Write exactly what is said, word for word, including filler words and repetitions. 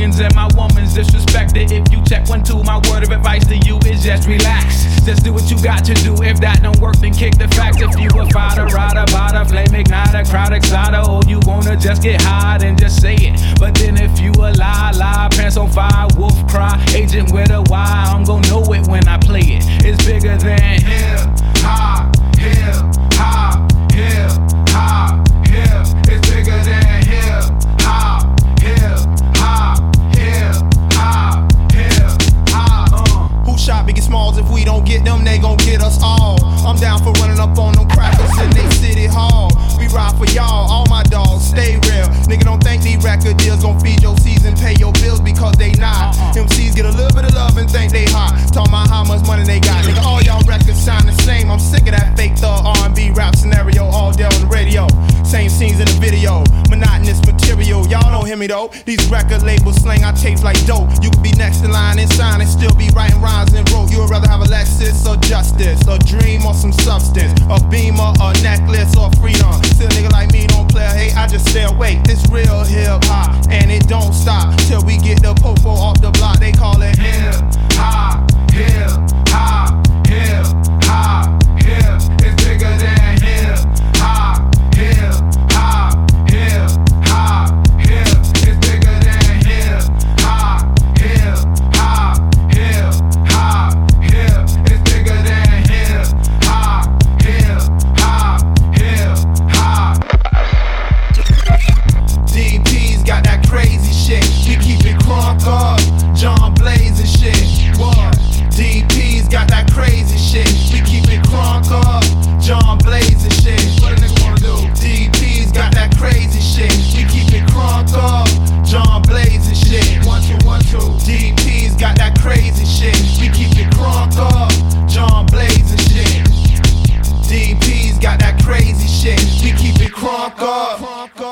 youngins and my woman's disrespected. If you check one, two, my word of advice to you is just relax. Just do what you got to do. If that don't work, then kick the facts. If you a fighter, rider, bada, flame igniter, crowd exciter, or you wanna just get high, then just say it. But then if you a lie, lie, pants on fire, wolf cry, agent with a Y, I'm gon' know it when I play it. It's bigger than hip hop, hip hop, hip hop, hip. It's bigger than hip hop, hip hop, hip hop, hip hop. Uh. Who shot Biggie Smalls? If we don't get them, they gon' get us all. I'm down for running up on them crackers in they city hall. We ride for y'all, all my dogs, stay real. Nigga, don't think these record deals gon' feed your season, pay your bills because they not. M Cs get a little bit of love and think they hot. Talk about how much money they got. Nigga, all y'all records sound the same. I'm sick of that fake thug R and B rap scenario all day on the radio. Same scenes in the video, monotonous material. Y'all don't hear me though. These record labels slang our tapes like dope. You could be next in line and sign and still be writing rhymes and wrote. You would rather have a Lexus or justice, a dream or some substance, a beamer, a necklace or freedom. Still a nigga like me don't play a hate, I just stay awake. It's real hip hop and it don't stop till we get the popo off the block. They call it hip hop, hip hop, hip hop, hip. It's bigger than hip hop, hip hop, hip hop, hip. It's bigger than hip hop, hip hop, hip hop, hip. It's bigger than hip hop, hip hop, hip hop. D P's got that crazy shit. We keep it crunk up, John Blaze and shit. What? D P's got that crazy shit. We keep it crunk up, John Blaze and shit. What a nigga wanna do? D P's got that crazy shit. We keep it crunk up, John Blaze and shit. One two one two. D P's got that crazy shit. We keep it crunk up, John Blaze and shit. D P's got that crazy shit. We keep it crunk up.